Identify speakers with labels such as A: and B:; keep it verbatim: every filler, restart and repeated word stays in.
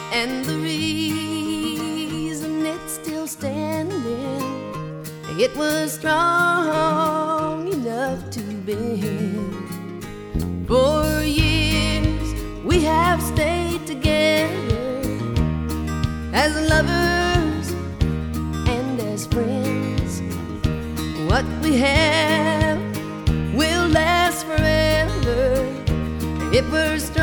A: And the reason it's still standing, it was strong enough to bend. For years we have stayed together as lovers and as friends. What we have will last forever if we're strong